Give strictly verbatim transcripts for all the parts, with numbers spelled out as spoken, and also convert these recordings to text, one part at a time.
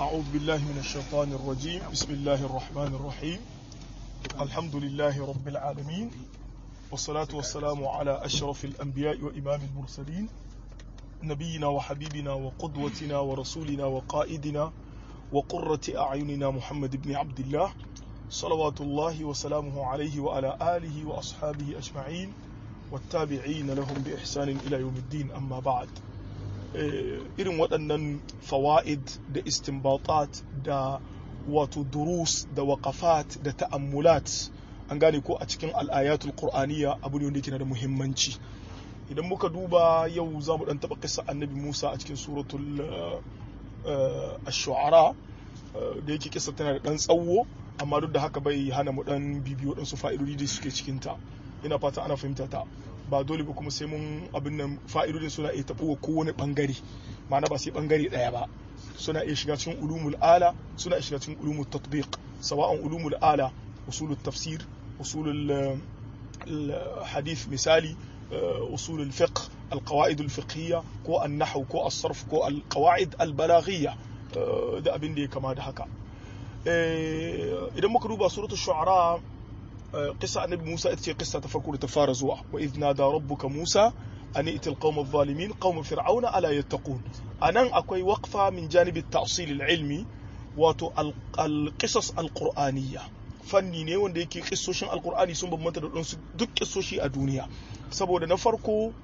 أعوذ بالله من الشيطان الرجيم بسم الله الرحمن الرحيم الحمد لله رب العالمين والصلاة والسلام على أشرف الأنبياء وإمام المرسلين نبينا وحبيبنا وقدوتنا ورسولنا وقائدنا وقرة أعيننا محمد بن عبد الله صلوات الله وسلامه عليه وعلى آله وأصحابه أجمعين والتابعين لهم بإحسان إلى يوم الدين أما بعد irin waɗannan fawa'id da istinbatat da wato durus da waƙafat da ta'ammulat an gane ko a cikin al'ayatul qur'aniyya abu ne wanda yake da muhimmanci idan muka duba yau za mu ɗan taɓa kissa annabi Musa a cikin suratul ash-shu'ara da yake kissa tana da ɗan tsawo amma duk da haka bai hana mu ɗan bibiyo ɗansu fa'idodi da suke cikinta ina fata ana fahimta ta ba dole ba kuma sai mun abin nan fa'idodin suna iya taɓo kowane ɓangare ma'ana ba sai ɓangare ɗaya ba suna iya shiga cikin ulumul ala suna iya shiga cikin ulumul tatbiq sawa'an ulumul ala usulul tafsir usulul hadith misali usulul fiqh alqawaid alfiqhiyya ko an-nahw ko as-sarf ko alqawaid albalaghiyya da abin da ya kama da haka idan muka duba suratul shu'ara قصة النبي موسى اتي قصة تفكر تفارزوا وإذ نادى ربك موسى أن ائت القوم الظالمين قوم فرعون ألا يتقون أنا أكوي وقفة من جانب التأصيل العلمي واتو القصص القرآنية fanni ne wanda yake kissoshin alkur'ani sun bambanta da ɗansu duk kissoshi a duniya saboda na farko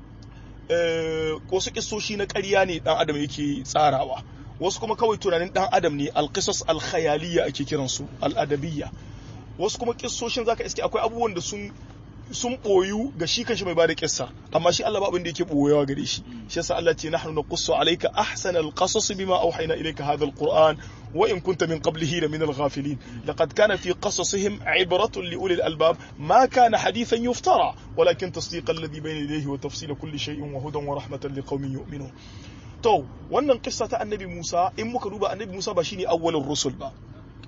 wasu kissoshi na ƙarya ne ɗan adam yake tsarawa wasu kuma kawai tunanin ɗan adam ne alqisas alkhayaliyya ake kiransu al'adabiyya wasu kuma kissoshin zaka iske akwai abubuwan da sun sun boyu ga shi kanshi mai bada kissa amma shi Allah ba abin da yake boyewa gare shi shi yasa Allah ce nahnu naqussu alayka ahsana alqasas bima awhayna ilayka hadha alquran wa in kunta min qablihi la min alghafilin laqad kana fi qasasihim ibratun li ulil albab ma kana hadithan yuftara walakin tasdiq alladhi bayna yadayhi wa tafsila kulli shay'in wa hudan wa rahmatan liqaumin yu'minun to wannan kissa ta annabi Musa in muka duba annabi Musa ba shine awwalur rusul ba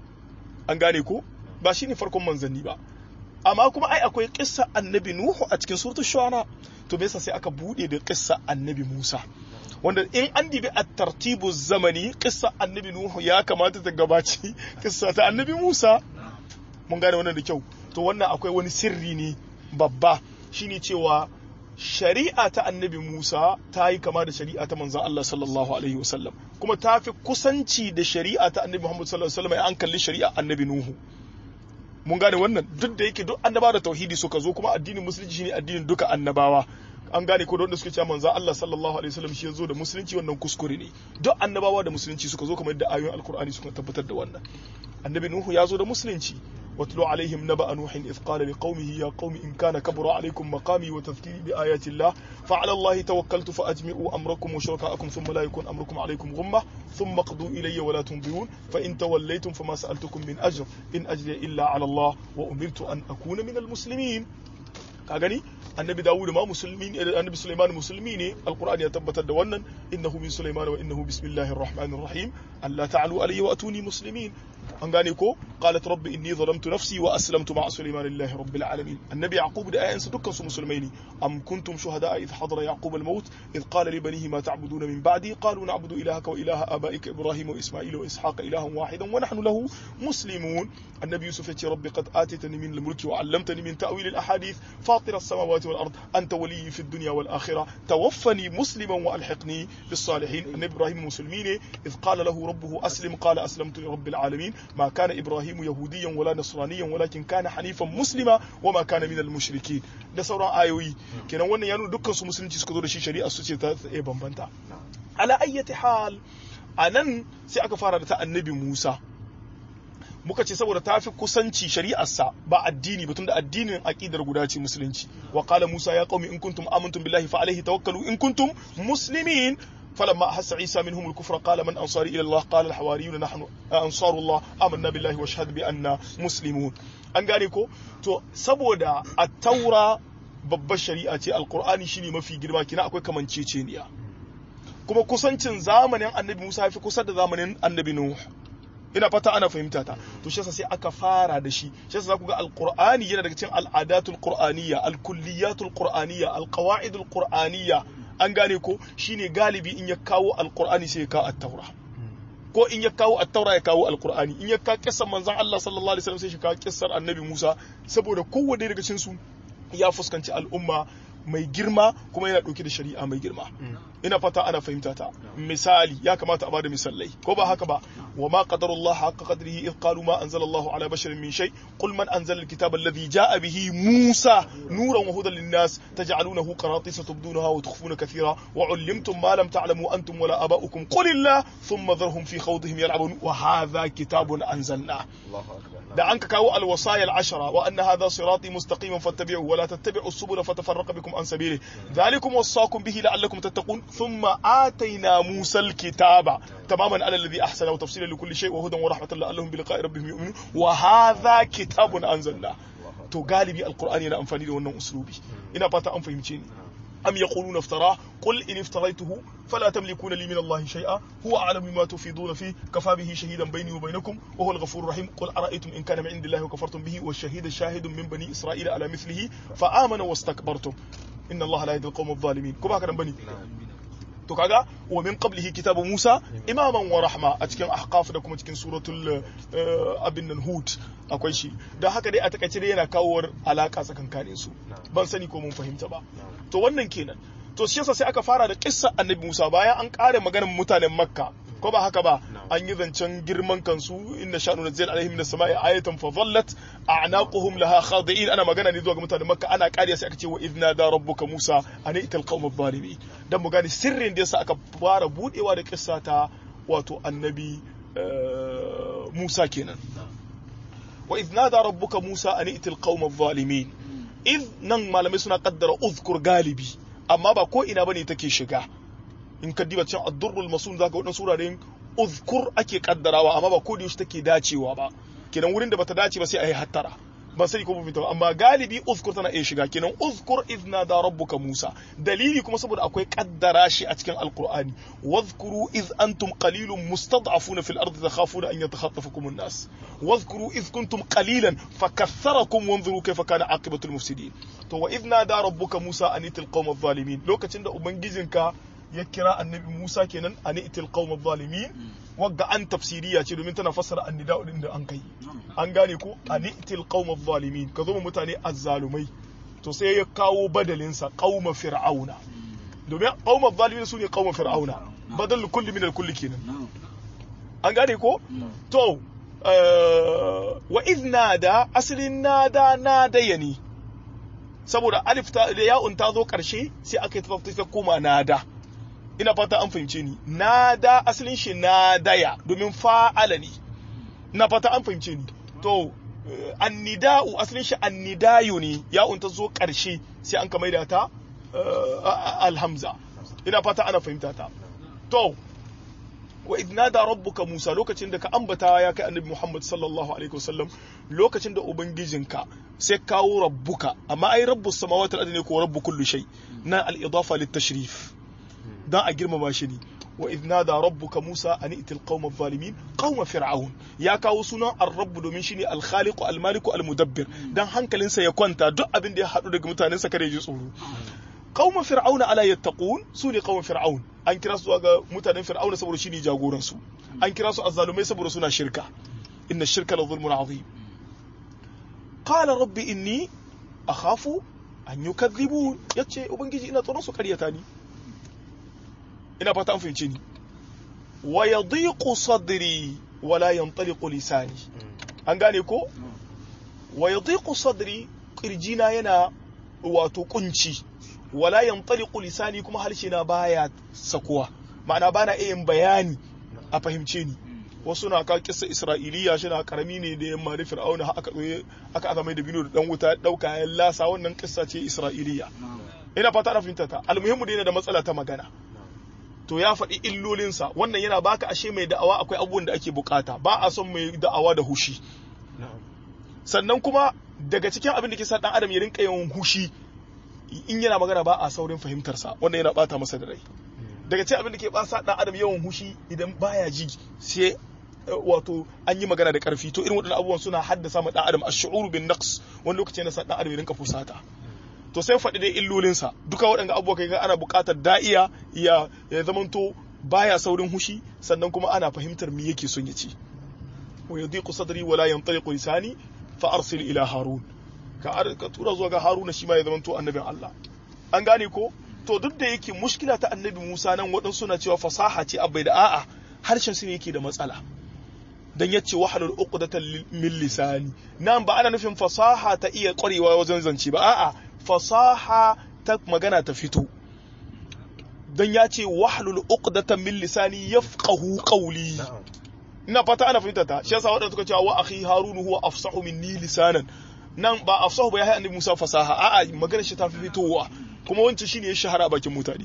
an gane ko ba shine farkon manzanni ba amma kuma ai akwai kissa annabi Nuhu a cikin suratul shu'ara to me yasa sai aka bude da kissa annabi Musa wanda in an dibi at-tartibu zamani kissa annabi Nuhu ya kamata ta gabaci kissa ta annabi Musa mun gane wannan da kyau to wannan akwai wani sirri ne babba shine cewa shari'a ta annabi Musa ta yi kama da shari'a ta manzon Allah sallallahu alaihi wasallam kuma ta fi kusanci da shari'a ta annabi Muhammad sallallahu alaihi wasallam an kalli shari'a annabi Nuhu mun gane wannan duk da yake duk annabawa da tauhidi suka zo kuma addinin musulunci shine addinin duka annabawa an gane ko da wanda suke cewa manzo Allah sallallahu alaihi wasallam shi yazo da musulunci wannan kuskure ne duk annabawa da musulunci suka zo kamar yadda ayoyin alkur'ani suka tabbatar da wannan annabi nuhu yazo da musulunci watlu alaihim naba nuhin idh qala liqaumihi ya qaumi in kana kabura alaikum maqami wa tadhkiri bi ayati Allah fa ala Allah tawakkaltu fa ajmi'u amrakum wa shurakaakum thumma la yakun amrukum alaykum ghumma thumma qadu ilayya wa la tunzirun fa in tawallaytum fama sa'altukum min ajr in ajri illa ala Allah wa umirtu an akuna min almuslimin ka gani annabi dawud ma musulmi ne annabi sulaiman musulmi ne alqur'ani ya tabbatar da wannan innahu min sulaiman wa innahu bismillahir rahmanir rahim alla ta'alu alayya wa atuni muslimin an gane ko qalat rabbi inni zalamtu nafsi wa aslamtu ma'a sulaiman lillahi rabbil alamin annabi yaqub da ayansa dukkan su musulmai ne am kuntum shuhada idh hadara yaqub al maut idh qala li banihi ma ta'buduna min ba'di qalu na'budu ilahaka wa ilaha abaika ibrahim wa isma'il wa ishaqa ilahan wahidan wa nahnu lahu muslimun annabi yusuf ya rabbi qad atitani min al mulki wa 'allamtani min ta'wil al ahadith fatir as samawati والأرض أنت ولي في الدنيا والآخرة توفني مسلما وألحقني بالصالحين النبي إبراهيم مسلمين إذ قال له ربه أسلم قال أسلمت لرب العالمين ما كان إبراهيم يهوديا ولا نصرانيا ولكن كان حنيفا مسلما وما كان من المشركين ده سورة آيوي كنا وانا يانو دكان سو مسلمين سكدو دشي شريعة سوتي تا اي بامبانتا على أي حال anan sai aka fara da ta annabi Musa muka ce saboda ta fi kusanci shari'arsa ba addini ba tunda addinin aqidar guda ce musulunci wa qala Musa ya qaumi in kuntum amantum billahi fa alayhi tawakkalu in kuntum muslimin falamma ahassa Isa minhum al-kufra qala man ansari ila Allah qala al-hawariyun nahnu ansarullah amanna billahi wa shahid bi anna muslimun an gane ko to saboda at-taura babbar shari'a ce alqur'ani shine mafi girma kina akwai kamanceceniya kuma kusancin zamanin annabi Musa ya fi kusa da zamanin annabi Nuh ina fata ana fahimta ta to shi yasa sai aka fara da shi shi yasa zaku ga alqur'ani yana daga cikin al'adatul qur'aniyya alkulliyatul qur'aniyya alqawaidul qur'aniyya an gane ko shine galibi in ya kawo alqur'ani sai ya kawo at-taura ko in ya kawo at-taura ya kawo al-qur'ani in ya kawo kissan manzon Allah sallallahu alaihi wasallam sai shi kawo kissar annabi Musa saboda kowanne daga cikin su ya fuskanci al'umma mai girma kuma yana dauke da shari'a mai girma ina fata ana fahimta ta misali ya kamata a bada misalai ko ba haka ba wa ma qadarullah haqqa qadrihi id qalu ma anzalallahu ala basharin min shay qul man anzala alkitaba alladhi jaa bihi Musa nuran wa hudan lin-nas taj'alunahu qaratisa tubdunaha wa tukhfuna kathira wa 'allamtum ma lam ta'lamu antum wala aba'ukum qulillah thumma dharhum fi khawdihim yal'abun wa hadha kitabun anzalna da an ka kawo alwasaya al'ashara wa anna hadha sirati mustaqiman fattabi'uhu wa la tattabi'u as-subula fatafarraqa bikum an sabili dhalikum wasaqakum bihi la'allakum tattaqun thumma atayna Musa al-kitaba tamaman 'ala alladhi ahsana wa tafsilan likulli shay wa hudan wa rahmatan la'allahum bi liqa'i rabbihim yu'minun wa hadha kitabun anzalna to galibi alqur'ani yana amfani da wannan uslubi ina fata an fahimce ni أم يقولون افتراه قل إن افتريته فلا تملكون لي من الله شيئا هو أعلم بما تفيضون فيه كفى به شهيدا بيني وبينكم وهو الغفور الرحيم قل أرأيتم إن كان من عند الله وكفرتم به والشهيد شاهد من بني إسرائيل على مثله فآمنوا واستكبرتم إن الله لا يهدي القوم الظالمين كما كان بني to kaga wa min qablihi kitabu Musa imaman wa rahma a cikin ahqaf da kuma cikin suratul abin nan hud akwai shi dan haka dai a takaice dai yana kawo alaka tsakankanin su ban sani ko mun fahimta ba to wannan kenan to shi yasa sai aka fara da kissa annabi Musa bayan an kare maganar mutanen Makka ko ba haka ba an yi zancen girman kansu inna sha'nu nazzil alaihim min as-sama'i ayatan fa dhallat a'naquhum laha khadi'in ana magana ne zuwa ga mutanen Makka ana kariya sai aka ce wa idna da rabbuka Musa ana ital qaum adh-dhalimin dan mu gane sirrin da yasa aka fara budewa da kissa ta wato annabi Musa kenan wa idna da rabbuka Musa ana ital qaum adh-dhalimin id nan malamai suna kaddara uzkur galibi amma ba ko ina bane take shiga in ka diba cikin ad-durrul masun zaka wadannan suraren uzkur ake kaddarawa amma ba ko da yaushe take dacewa ba kenan wurin da bata dace ba sai ayi hattara ba sai ko fita amma galibi uzkur tana iya shiga kenan uzkur idna da rabbuka Musa dalili kuma saboda akwai kaddara shi a cikin alqur'ani wadhkuru iz antum qalilun mustad'afuna fil ardi takhafuna an yatakhatafakum an-nas wadhkuru iz kuntum qalilan fakaththarakum wanzuru kayfa kana aqibatul mufsidin to wa idna da rabbuka Musa anitil qawma adh-dhalimin lokacin da ubangijinka ya kira annabi Musa kenan ani itil qaum adh-dhalimin wagga an tafsiriya ce domin tana fassara annida'u din da an kai an gane ko ani itil qaum adh-dhalimin ka zo mutane azzalumai to sai ya kawo badalin sa qaum fir'auna domin qaum adh-dhalimin sune qaum fir'auna badal kulli min al-kulli kenan an gane ko to wa idh nada aslin nada nada yani saboda alif ta da ya'un ta zo karshe sai aka yi tafafta ta koma nada ina fata an fahimce ni nada asalin shi nadaya domin fa'ala ne ina fata an fahimce ni to annida'u asalin shi annidayu ne ya unta zo karshe sai an ka maida ta alhamza ina fata ana fahimta ta to wa idnada rabbuka Musa lokacin da ka ambata ya kai annabi Muhammad sallallahu alaihi wasallam lokacin da ubangijinka sai kawo rabbuka amma ai rabbus samawati wal ardi ne ko rabbu kulli shay na al-idafa lit-tashrif dan a girmama shi ne wa idnada rabbuka Musa an itil qaum adh-dhalimin qaum fir'aun ya kawo sunan ar-rabb domin shine al-khaliq al-malik al-mudabbir dan hankalinsa ya kwanta duk abin da ya hadu daga mutanen sa kare ji tsoro qaum fir'auna ala yattaqun sune qaum fir'aun an kira su ga mutanen fir'auna saboda shine jagoran su an kira su azzalumai saboda suna shirka inna ash-shirka la dhulmun 'azim qala rabbi inni akhafu an yukadhibun yace ubangiji ina tsoron su karyata ni ina fata an fahimce ni wa yadhiqu sadri wa la yantaliqu lisani an gane ko wa yadhiqu sadri kirjina yana wato kunci wa la yantaliqu lisani kuma harshe na baya sakuwa ma'ana bana iya yin bayani a fahimce ni wasu na ka kissa isra'iliya shi na karami ne da yamma da fir'auna aka aka aka mai da bino da dan wuta dauka ya lasa wannan kissa ce isra'iliya ina fata ana fahimta ta almuhimmu dai yana da matsala ta magana to ya faɗi illolinsa wannan yana baka ashe mai da'awa akwai abubuwan da ake bukata ba a son mai da'awa da hushi sannan kuma daga cikin abin da ke sa dan adam ya rinka yawan hushi in yana magana ba a saurin fahimtarsa wannan yana bata masa da rai daga cikin abin da ke ba sa dan adam yawan hushi idan baya ji sai wato an yi magana da karfi to irin waɗannan abubuwan suna haddasa ma dan adam ash-shu'ur bin naqs wani lokaci yana sa dan adam ya rinka fusata to sai faɗi dai illolinsa duka waɗanda abubuwa kai ana buƙatar da'iya ya ya zamanto baya saurin hushi sannan kuma ana fahimtar me yake son ya ce wa yadiqu sadri wala yantaliqu lisani fa arsil ila harun ka ka tura zuwa ga haruna shi ma ya zama to annabin Allah an gane ko to duk da yake mushkila ta annabi Musa nan waɗansu suna cewa fasaha ce abai da a'a harshen su ne yake da matsala dan yace wahalul uqdatan min lisani nan ba ana nufin fasaha ta iya ƙwarewa wajen zance ba a'a fasaha ta magana ta fito dan yace wahalul uqdatan min lisani yafqahu qawli ina fata ana fahimta ta shi yasa wadanda suka cewa wa akhi harun huwa afsahu minni lisanan nan ba afsahu ba ya annabi Musa fasaha a'a magana shi ta fi fitowa kuma wancan shine ya shahara a bakin mutane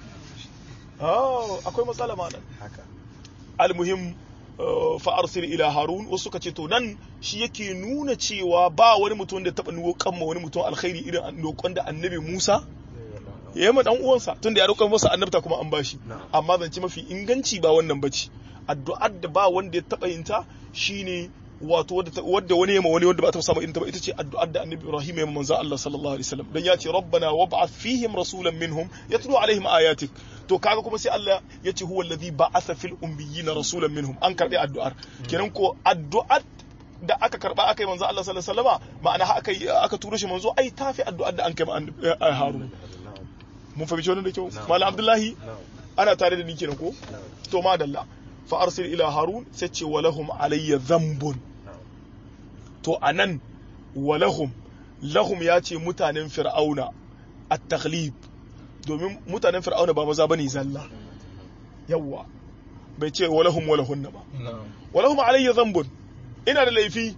ah akwai matsala ma nan haka almuhim fa arsil ila harun wasu suka ce to nan shi yake nuna cewa ba wani mutum da taba nuwo kamma wani mutum alkhairi irin lokon da annabi Musa ya yi ma dan uwansa tunda ya roƙar masa annabta kuma an bashi amma zance mafi inganci ba wannan bace addu'ar da ba wanda ya taba yin ta shine wato wadda wani yema wani wanda ba ta samu irin ta ba ita ce addu'ar da annabi Ibrahim ya manzo Allah sallallahu alaihi wasallam dan ya ce rabbana wab'ath fihim rasulan minhum yatlu alaihim ayatik to kaga kuma sai Allah ya ce huwa alladhi ba'atha fil ummiyina rasulan minhum an karbi addu'ar kenan ko addu'ar da aka karba aka yi manzo Allah sallallahu alaihi wasallama ma'ana aka aka turo shi manzo ai tafi addu'ar da an kai Harun mun fahimci wannan da kyau malam Abdullahi ana tare da ni kenan ko to madalla fa arsil ila harun sai ce walahum alayya dhanbun to anan walahum lahum ya ce mutanen fir'auna at-taghlib domin mutanen fir'auna ba maza bane zalla yawa bai ce walahum walahunna ba walahum alayya dhanbun ina da laifi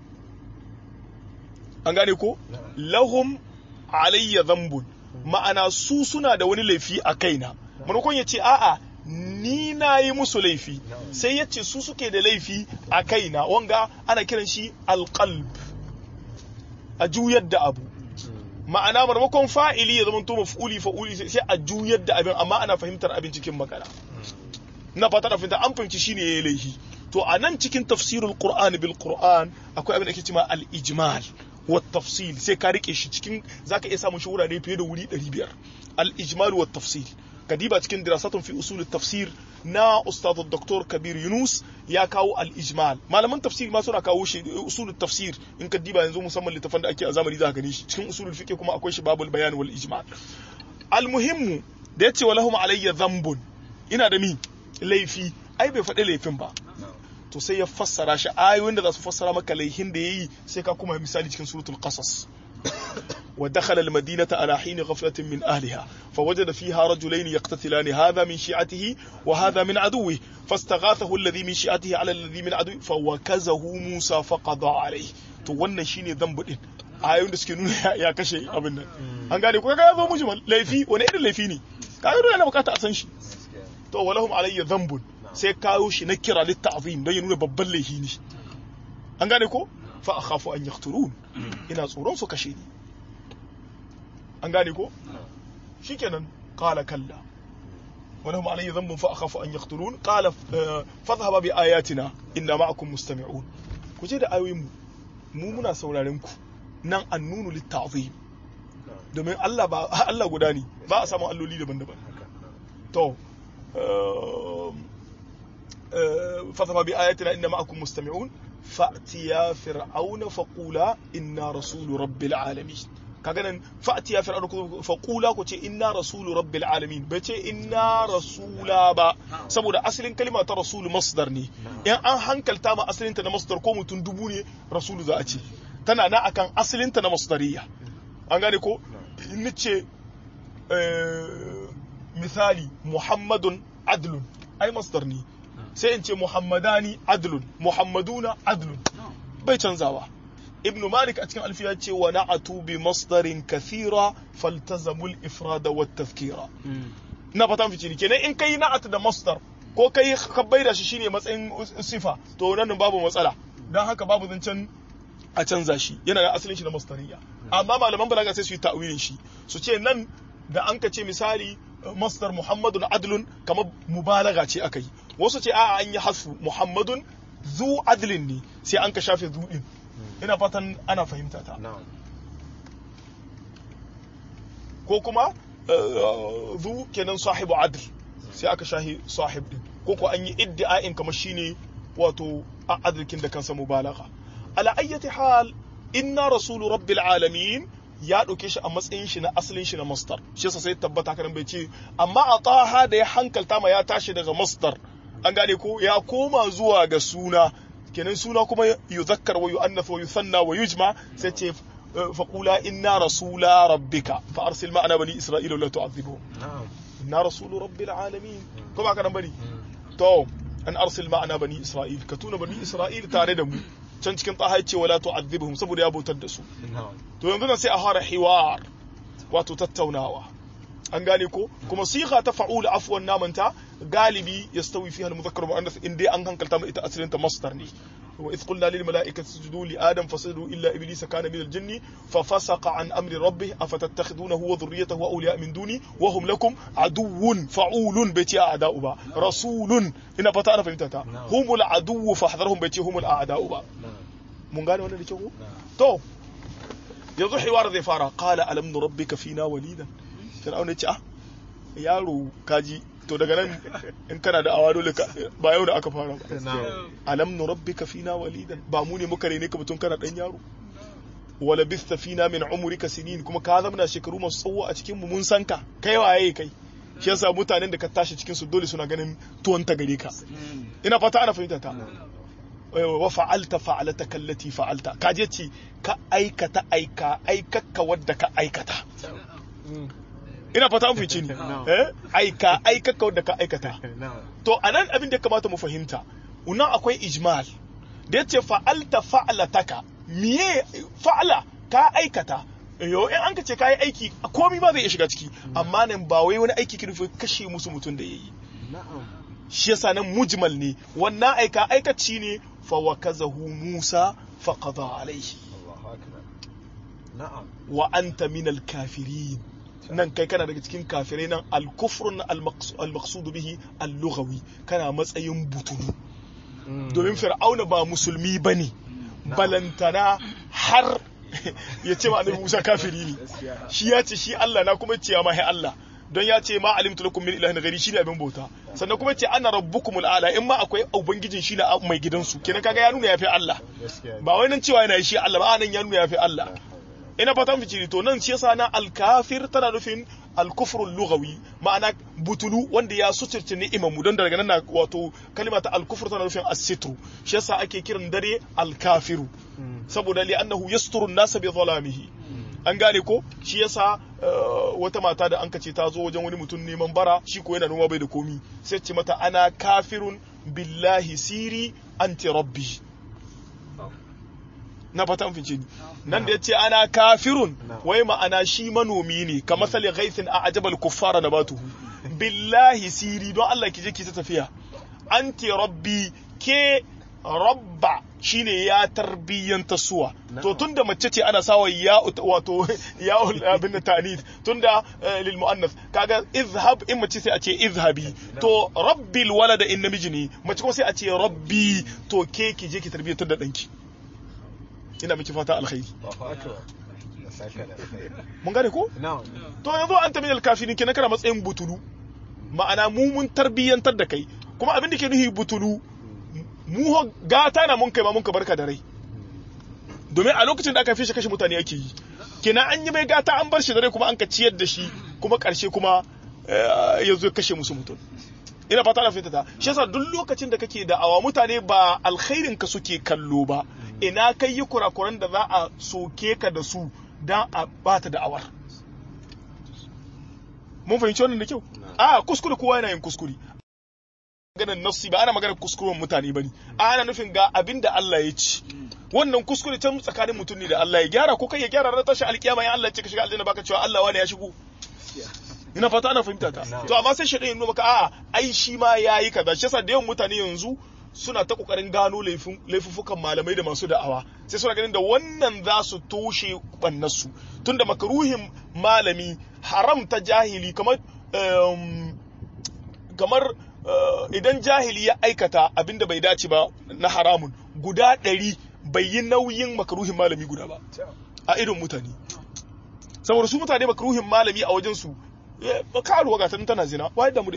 an gane ko lahum alayya dhanbun ma'ana su suna da wani laifi a kaina manakon ya ce a'a ni na yi musu laifi sai ya ce su suke da laifi a kaina wanga ana kiran shi alqalb a juyar da abu ma'ana marmakon fa'ili ya zama to maf'uli fa'uli sai a juyar da abin amma ana fahimtar abin cikin magana na fata da fahimta an fahimci shine yayi laifi to a nan cikin tafsirul qur'ani bil qur'an akwai abin da ake cewa al ijmal wa tafsil sai ka rike shi cikin zaka iya samun shi wurare fiye da wuri ɗari biyar al ijmal wa tafsil kadiba cikin dirasatun fi usul tafsir na ustad Doktor Kabir Yunus ya kawo al-ijmal malaman tafsir ma suna kawo shi usul tafsir in kadiba yanzu musamman littafan da ake a zamani za ka gani shi cikin usul fiqh kuma akwai shi babul bayan wal ijmal al-muhimmu da yace walahum alayya dhanbun ina da mi laifi ai bai faɗi laifin ba to sai ya fassara shi ayoyin da za su fassara maka laifin da yayi sai ka kuma misali cikin suratul qasas ودخل المدينة على حين غفلة من أهلها فوجد فيها رجلين يقتتلان هذا من شيعته وهذا من عدوه فاستغاثه الذي من شيعته على الذي من عدوه فوكزه موسى فقضى عليه to wannan shine dhanbu din ayoyin da suke nuna ya kashe abin nan an gane ko ga zo mujmal laifi wani irin laifi ne kayo da yana bukata a san shi to walahum alayya dhanbun sai kayo shi na kira lit ta'zim dan ya nuna babban laifi ne an gane ko fa akhafu an yaqtulun ina tsoron su kashe ni an gane ko shikenan qala kalla walahum alayya dhanbun fa akhafu an yaqtulun qala fadhhaba bi ayatina inna ma'akum mustami'un ku je da ayoyin mu mu muna sauraren ku nan annunu lit ta'zim domin Allah ba Allah guda ne ba a samu alloli daban-daban to fadhhaba bi ayatina inna ma'akum mustami'un fa'tiya fir'auna faqula inna rasulu rabbil alamin kaga nan fa'tiya fir'auna faqula ko ce inna rasulu rabbil alamin bai ce inna rasula ba saboda asalin kalma ta rasulu masdar ne in an hankalta ma asalin ta na masdar ko mutun dubu ne rasulu za a ce tana na akan asalin ta na masdariya an gane ko in ce misali muhammadun adlun ai masdar ne sai in ce muhammadani adlun muhammaduna adlun bai canzawa ibnu malik a cikin alfiya ce wa na'atu bi masdarin kathira faltazamul ifrada wat tadhkira na fatan fice ne kenan in kai na'at da masdar ko kai kabbai da shi shine matsayin sifa to nan babu matsala dan haka babu zancen a canza shi yana da asalin shi na masdariya amma malaman balaga sai su yi ta'wilin shi su ce nan da an ka ce misali masdar muhammadun adlun kamar mubalaga ce akai wasu ce a'a an yi hasfu muhammadun zu adlin ne sai an ka shafe zu din ina fatan ana fahimta ta ko kuma zu kenan sahibu adl sai aka shahi sahib din ko ko an yi iddi'a'in kamar shine wato a adrikin da kansa mubalagha ala ayyati hal inna rasulu rabbil alamin ya dauke shi a matsayin shi na asalin shi na masdar shi yasa sai tabbata kan bai ce amma ataha da ya hankalta ma ya tashi daga masdar an gane ko ya koma zuwa ga suna kenan suna kuma yuzakkar wa yu'annath wa yusanna wa yujma sai ce faqula inna rasula rabbika fa arsil ma'ana bani isra'ila la tu'adhibuhum inna rasulu rabbil alamin ko ba kana bari to an arsil ma'ana bani isra'il ka tuna bani isra'il tare da mu can cikin taha yace wala tu'adhibuhum saboda ya bautar da su to yanzu nan sai a fara hiwar wato tattaunawa an gane ko kuma siga ta fa'ul afwan namanta galibi yastawi fiha al-mudhakkar wa mu'annath in dai an hankalta mai ita asalin ta masdar ne wa idh qulna lil mala'ikati isjudu li adam fasajadu illa iblisa kana min al-jinni fa fasaqa an amri rabbih afatattakhidunahu wa dhurriyyatahu awliya min duni wa hum lakum aduwwun fa'ulun baiti a'da'u ba rasulun ina fata ana fahimta ta humul aduwwu fahdharhum baiti humul a'da'u ba mun gane wannan da kyau to yanzu hiwar zai fara qala alam nurabbika fina walidan fir'aun ya ce ah yaro kaji to daga nan in kana da awa dole ba yau da aka fara ba alam nurabbika fina walidan ba mu ne muka rene ka mutun kana dan yaro wala bista fina min umrika sinin kuma ka zama shekaru masu tsawo a cikin mu mun san ka kai waye kai shi yasa mutanen da ka tashi cikin su dole suna ganin tuwon ta gare ka ina fata ana fahimta ta wa fa'alta fa'alataka allati fa'alta kaje ce ka aikata aika aikakka wadda ka aikata ina fata an fice ni eh aika aikaka wadda ka aikata to anan abin da kamata mu fahimta unan akwai ijmal da yace fa'alta fa'alataka miye fa'ala ka aikata yo in an ka ce kai aiki komai ba zai iya shiga ciki amma nan ba wai wani aiki kirfi kashe musu mutun da yayi na'am shi yasa nan mujmal ne wannan aika aikaci ne fa wakazahu Musa fa qada alayhi Allahu akbar na'am wa anta minal kafirin nan kai kana daga cikin kafirai nan al-kufrun al-maqsud bihi al-lughawi kana matsayin butulu domin fir'auna ba musulmi bane balantana har ya ce ma annabi Musa kafiri ne shi ya ce shi Allah na kuma ce ma hai Allah don ya ce ma alimtu lakum min ilahin ghairi shine abin bauta sannan kuma ce ana rabbukumul ala in ma akwai ubangijin shi na mai gidansu kenan kaga ya nuna yafi Allah ba wai nan cewa yana shi Allah ba nan ya nuna yafi Allah ina fatan fici to nan shi yasa na al-kafir tana nufin al-kufrul lughawi ma'ana butulu wanda ya suturce ni'imar mu don daga nan na wato kalma ta al-kufr tana nufin as-sitru shi yasa ake kiran dare al-kafiru saboda li annahu yasturu an-nasa bi zalamihi an gane ko shi yasa wata mata da an kace ta zo wajen wani mutum neman bara shi ko yana noma bai da komi sai ce mata ana kafirun billahi siri anti rabbi na fata an fice ni nan da yace ana kafirun wai ma'ana shi manomi ne kamar sali ghaithin a ajabal kuffara nabatu billahi siri don Allah ki je ki ta tafiya anti rabbi ke rabba shine ya tarbiyyanta suwa to tunda mace ce ana sawa ya wato ya abin ta'nid tunda lil muannath kaga izhab in mace sai a ce izhabi to rabbil walada in namiji ne mace kuma sai a ce rabbi to ke ki je ki tarbiyyantar da danki ina miki fata alkhairi mun gane ko to yanzu an tamin alkafirin kenan kana matsayin butulu ma'ana mu mun tarbiyyantar da kai kuma abin da ke nuhi butulu mu gata na mun kai ma mun ka barka da rai domin a lokacin da aka fi shi kashe mutane yake yi kenan an yi mai gata an bar shi da rai kuma an ka ciyar da shi kuma karshe kuma ya zo kashe musu mutum ina fata na fitata shi yasa duk lokacin da kake da awa mutane ba alkhairin ka suke kallo ba ina kai yi kurakuran da za a soke ka da su dan a bata da awar mun fahimci wannan da kyau a kuskure kowa yana yin kuskure maganar nafsi ba ana maganar kuskuren mutane bane ana nufin ga abinda Allah ya ci wannan kuskure ta tsakanin mutum ne da Allah ya gyara ko kai ya gyara ranar tashi alkiyama ya Allah ya ce ka shiga aljanna baka cewa Allah wani ya shigo ina fata ana fahimta ta to amma sai shedan ya nuna maka a'a ai shi ma yayi kaza shi yasa da yawan mutane yanzu suna ta kokarin gano laifin laifufukan malamai da masu da'awa sai suna ganin da wannan za su toshe bannarsu tunda makruhin malami haram ta jahili kamar kamar idan jahili ya aikata abinda bai dace ba na haramun guda ɗari bai yi nauyin makruhin malami guda ba a idon mutane saboda su mutane makruhin malami a wajen su karuwa ga tana zina wai da mu da ita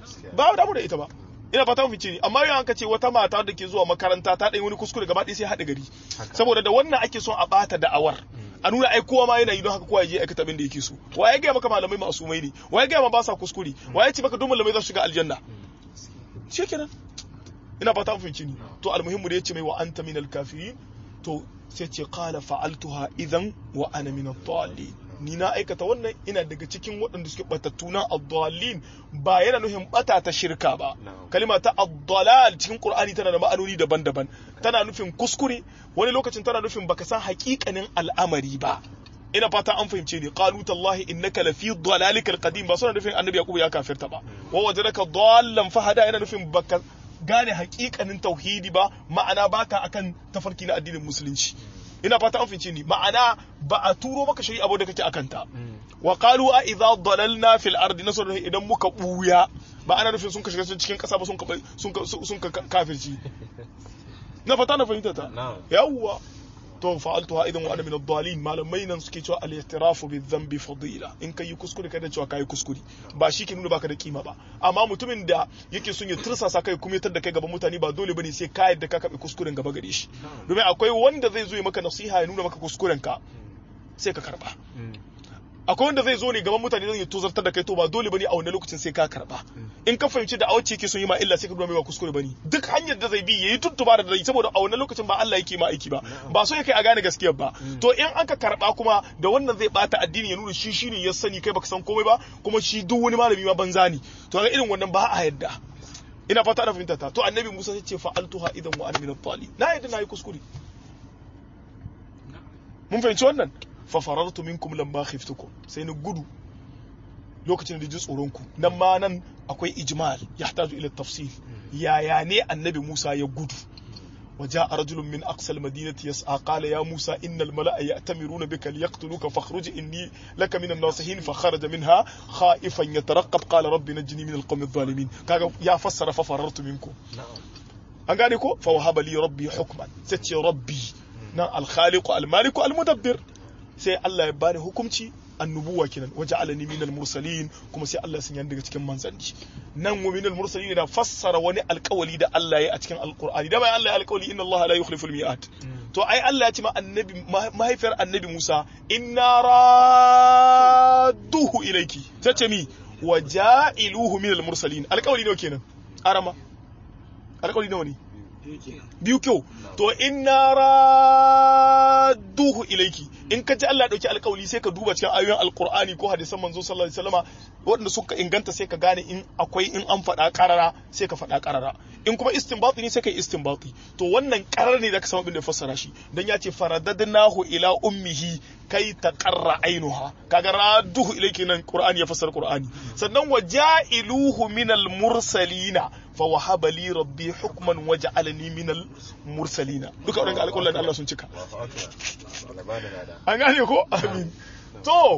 ba damu da ita ba ina fata mu fice ni amma yau an ka ce wata mata da ke zuwa makaranta ta dai wani kuskure gaba ɗaya sai haɗe gari saboda da wannan ake son a bata da'awar a nuna ai kowa ma yana yi don haka kowa ya je aikata abin da yake so wa ya ga maka malamai masumai ne wa ya ga ma ba sa kuskure wa ya ce maka duk malamai za su shiga aljanna shikenan ina fata mu fice ni to almuhimmu da yace mai wa anta minal kafirin to sai ce qala fa'altuha idan wa ana min ad-dallin ni na aikata wannan ina daga cikin waɗanda suke batattu na ad-dallin ba yana nufin bata ta shirka ba kalima ta ad-dalal cikin qur'ani tana da ma'anoni daban-daban tana nufin kuskure wani lokacin tana nufin baka san haƙiƙanin al'amari ba ina fata an fahimce ni qalu tallahi innaka lafi dalalika al-qadim ba suna nufin annabi yaqub ya kafirta ba wa wajadaka dallan fahada yana nufin baka gane haƙiƙanin tauhidi ba ma'ana baka akan tafarki na addinin musulunci ina fata an fice ni ma'ana ba a turo maka shari'a abu da kake akan ta wa qalu a idza dalalna fil ardi nasru idan muka buya ba ana nufin sun ka shiga cikin kasa ba sun ka sun sun ka kafirci na fata na fahimta ta yawwa to fa'altuha idan wa ana min ad-dallin malamai nan suke cewa al-i'tirafu bi-dhanbi fadila in kai kuskure kai da cewa kai kuskure ba shi ke nuna baka da kima ba amma mutumin da yake son ya tursasa kai kuma ya tada kai gaban mutane ba dole bane sai ka yadda ka kabe kuskuren gaba gare shi domin akwai wanda zai zo ya maka nasiha ya nuna maka kuskuren ka sai ka karba akwai wanda zai zo ne gaban mutane zan yi tozartar da kai to ba dole bane a wannan lokacin sai ka karba in ka fahimci da awace yake son yi ma illa sai ka nuna mai ba kuskure bane duk hanyar da zai bi yayi tuttuba da dai saboda a wannan lokacin ba Allah yake ma aiki ba ba so yake a gane gaskiyar ba to in aka karba kuma da wannan zai bata addini ya nuna shi shine ya sani kai baka san komai ba kuma shi duk wani malami ma banza ne to ga irin wannan ba a yadda ina fata da fahimta ta to annabi Musa sai ce fa'altuha idan wa ana min at-tali na yadda na yi kuskure mun fahimci wannan fa farartu minkum lamma khiftukum sai ni gudu lokacin da ji tsoron ku nan ma nan akwai ijmal yahtaju ila tafsil yaya ne annabi Musa ya gudu وجاء رجل من أقصى المدينة يسعى قال يا موسى إن الملأ يأتمرون بك ليقتلوك فاخرج إني لك من الناصحين فخرج منها خائفا يترقب قال رب نجني من القوم الظالمين يا فسر ففررت منكم an gane ko fa wahaba li rabbi hukman sai ce rabbi nan al-khaliq al-malik al-mudabbir sai Allah ya bani hukunci annubuwa kenan waja'alani minal mursalin kuma sai Allah sun daga cikin manzanni nan wa minal mursalin da fassara wani alƙawali da Allah ya a cikin alqur'ani da bai Allah ya alƙawali inna Allah la yukhliful mi'ad to ai Allah ya ce ma annabi mahaifiyar annabi Musa inna radduhu ilayki tace mi waja'iluhu minal mursalin alƙawali ne kenan arama alƙawari nawa ne biyu kyau to inna radduhu ilayki in ka ji Allah dauki alƙawari sai ka duba cikin ayoyin alqur'ani ko hadisan manzo sallallahu alaihi wasallama wanda suka inganta sai ka gane in akwai in an faɗa qarara sai ka faɗa qarara in kuma istinbati ne sai kai istinbati to wannan qarar ne da ka san abin da fassara shi dan ya ce faradadnahu ila ummihi kai taqarra ainuha kaga radduhu ilayki nan qur'ani ya fassara qur'ani sannan waja'iluhu minal mursalina fa wahaba li rabbi hukman waja'alani minal mursalina duka wannan alƙawarin Allah sun cika an gane ko amin to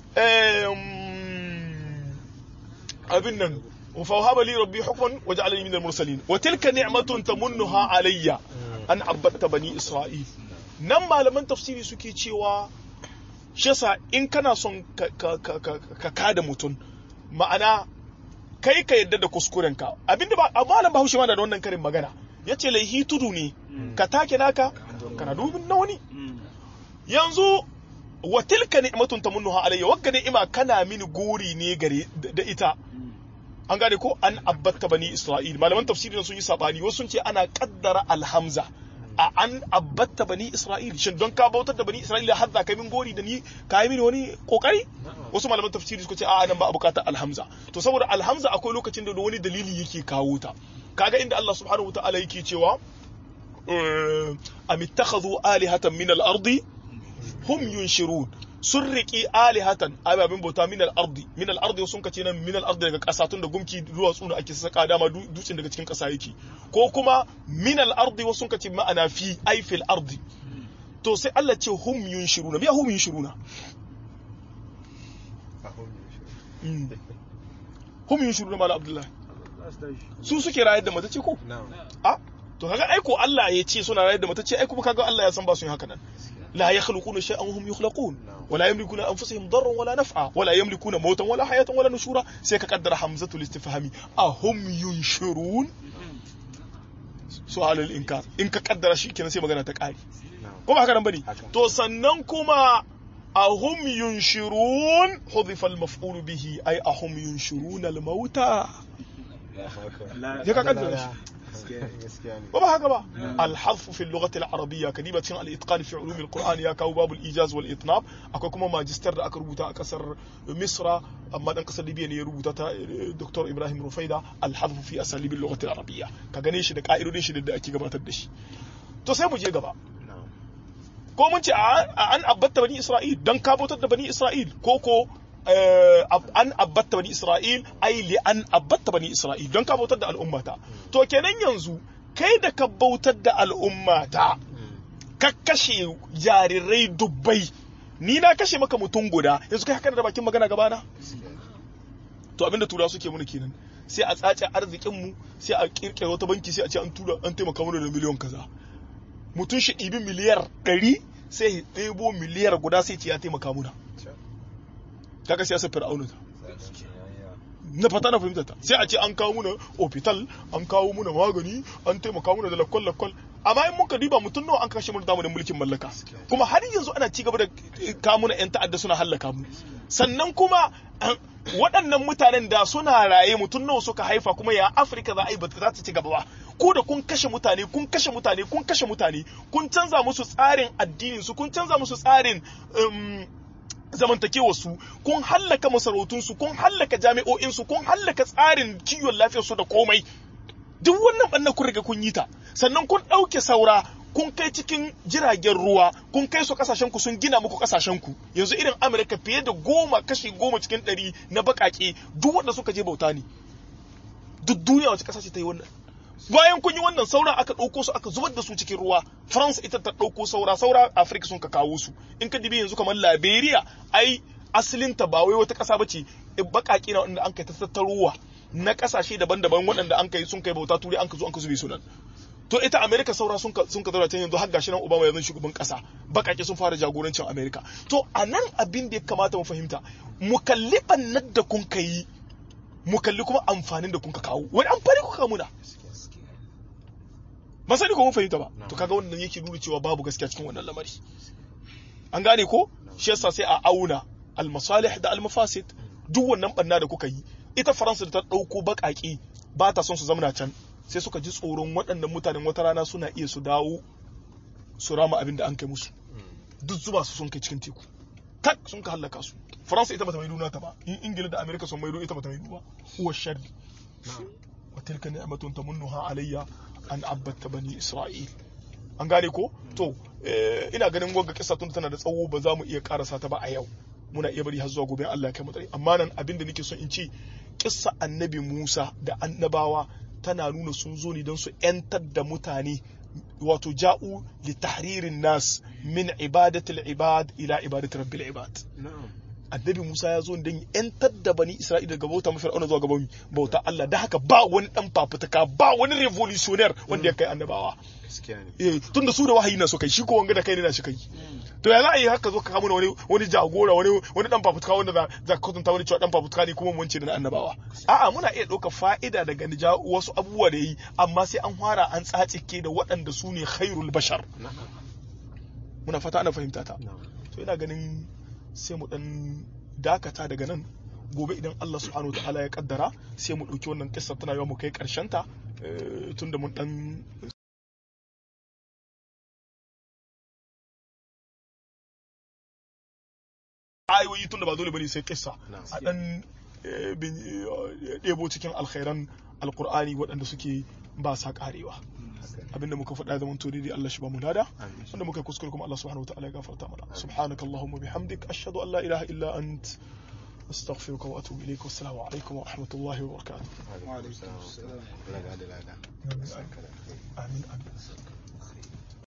abin nan fa wahaba li rabbi hukman waja'alani minal mursalin wa tilka ni'matun tamunnuha alayya an abatta bani isra'il nan malaman tafsiri suke cewa shi yasa in kana son ka kada mutum ma'ana kai ka yadda da kuskurenka abinda ba malam Bahaushe ma da wannan karin magana yace laihi tudu ne ka take naka kana dubin na wani yanzu wa tilka ni'matun tamunnuha alayya wagga ni'ima kana mini gori ne gare da ita an gane ko an abatta bani isra'il malaman tafsirin sun yi sabani wasu sun ce ana kaddara alhamza a an abatta bani isra'il shin don ka bautar da bani isra'il har za ka min gori da ni ka yi mini wani kokari wasu malaman tafsiri suka ce a nan ba a bukatar alhamza to saboda alhamza akwai lokacin da wani dalili yake kawo ta kaga inda Allah subhanahu wataala yake cewa am ittakhadhu alihatan min al-ardi hum yunshirun sun riƙi alihatan ababin bauta min al-ardi min al-ardi sun kace nan min al-ardi daga ƙasa tun da gumki ruwa tsuna ake saka dama dutsen daga cikin ƙasa yake ko kuma min al-ardi wasu sun kace ma'ana fi ay fil ardi to sai Allah ce hum yunshiruna biya hum yunshiruna hum yunshiruna mala abdullahi su suke rayar da mata ce ko a to kaga ai ko Allah ya ce suna rayar da mata ce ai kuma kaga Allah ya san ba su yi haka nan لا يخلقون شيئا وهم يخلقون ولا يملكون أنفسهم ضرا ولا نفعا ولا يملكون موتا ولا حياة ولا نشورا سيكا قدر حمزة الاستفهامي أهم ينشرون سؤال الإنكار إنك قدر شيء كنا سيما قنا تكاري كما هكذا بني تو سننكما أهم ينشرون حذف المفعول به أي أهم ينشرون الموتى يكا قدر شيء وما هكذا الحذف في اللغة العربية كلمة الإتقان في علوم القرآن يا كاو باب الإيجاز والإطناب أكو كما ماجستير أكو ربوتا أكسر مصر أما أنكسر ليبيا يربوتا دكتور إبراهيم رفيدة الحذف في أساليب اللغة العربية كغنيش دك آيروديش دك أكي غبا تدش تو سيمو جي غبا ko mun ce an abbatta bani Isra'il dan kabotar da bani Isra'il ko ko an abbatta bani Isra'il ai li an abbatta bani Isra'il don ka bautar da al'ummata to kenan yanzu kai da ka bautar da al'ummata ka kashe jarirai dubbai ni na kashe maka mutum guda yanzu kai haka da bakin magana gaba na to abinda tura suke muni kenan sai a tsace arzikin mu sai a kirkire wata banki sai a ce an tura an taimaka mana da miliyon kaza mutum shi ɗibi miliyar ɗari sai ɗebo miliyar guda sai ce ya taimaka muna kaga siyasar fir'auna ta na fata na fahimta ta sai a ce an kawo muna hospital an kawo muna magani an taimaka muna da lakwal lakwal amma in muka diba mutum nawa an kashe mu da mulkin mallaka kuma har yanzu ana ci gaba da kawo muna yan ta'adda suna hallaka mu sannan kuma waɗannan mutanen da suna raye mutum nawa suka haifa kuma ya Afirka za a yi ba za ta ci gaba ba ko da kun kashe mutane kun kashe mutane kun kashe mutane kun canza musu tsarin addinin su kun canza musu tsarin zamantakewarsu kun hallaka masarautunsu kun hallaka jami'o'insu kun hallaka tsarin kiwon lafiyarsu da komai duk wannan banna kun riga kun yi ta sannan kun ɗauke saura kun kai cikin jiragen ruwa kun kai su kasashen ku sun gina muku kasashen ku yanzu irin Amerika fiye da goma kashi goma cikin ɗari na baƙaƙe duk wanda suka je bauta ne duk duniya wace ƙasa ce ta yi wannan bayan kun yi wannan saura aka ɗauko su aka zubar da su cikin ruwa France ita ta ɗauko saura saura Afirka sun ka kawo su in ka dibi yanzu kamar Liberia ai asalinta ba wai wata ƙasa bace baƙaƙe na wanda an kai ta tattaruwa na ƙasashe daban-daban waɗanda an kai sun kai bauta turai an ka zo an ka zube su nan to ita America saura sun ka sun ka zaura ta yanzu har gashi nan Obama yanzu shugaban ƙasa baƙaƙe sun fara jagorancin America to anan abin da ya kamata mu fahimta mu kalli bannan da kun kai mu kalli kuma amfanin da kun ka kawo wani amfani kuka muna ba sani ko mun fahimta ba to kaga wannan yake nuna cewa babu gaskiya cikin wannan lamari an gane ko shi yasa sai a auna al-masalih da al-mafasid duk wannan banna da kuka yi ita Faransa da ta dauko bakaki ba ta son su zamana can sai suka ji tsoron waɗannan mutanen wata rana suna iya su dawo su rama abin da an kai musu duk zuba su sun kai cikin teku tak sun ka halaka su Faransa ita bata mai nuna ta ba in Ingila da America sun maido ita bata mai nuna huwa sharri wa tilka ni'matun tamunnuha alayya an abbata bani Isra'il an gane ko to ina ganin gwagga kissa tun tana da tsawo ba za mu iya karasa ta ba a yau muna iya bari har zuwa gobe Allah ya kai mu tsare amma nan abin da nake son in ce kissa annabi Musa da annabawa tana nuna sun zo ne don su yantar da mutane wato ja'u li tahririn nas min ibadatil ibad ila ibadati rabbil ibad annabi Musa ya zo don yantar da bani Isra'ila daga bauta mafi fir'auna zuwa gaban bauta Allah da haka ba wani dan fafutuka ba wani revolutionnaire wanda ya kai annabawa eh tunda su da wahayi na so kai shi ko wanga da kai ne na shi kai to ya za a yi haka zo ka kama wani wani jagora wani wani dan fafutuka wanda za za ka kwatanta wani cewa dan fafutuka ne kuma mun ce da annabawa a'a muna iya dauka fa'ida daga nija wasu abubuwa da yi amma sai an fara an tsacike da waɗanda su ne khairul bashar muna fata ana fahimta ta to ina ganin sai mu dan dakata daga nan gobe idan Allah subhanahu wa ta'ala ya kaddara sai mu dauki wannan kissa tana yawa mu kai karshen ta tunda mun dan ayoyi tunda ba dole bane sai kissa a dan debo cikin alkhairan alqur'ani waɗanda suke ba sa karewa abinda muka faɗa zaman to dai Allah shi ba mu lada wanda muka kuskure kuma Allah subhanahu wataala ya gafarta mana subhanakallahumma bihamdik ashhadu an la ilaha illa ant astaghfiruka wa atubu ilayk wassalamu alaikum wa rahmatullahi wa barakatuh wa alaikum assalam amin amin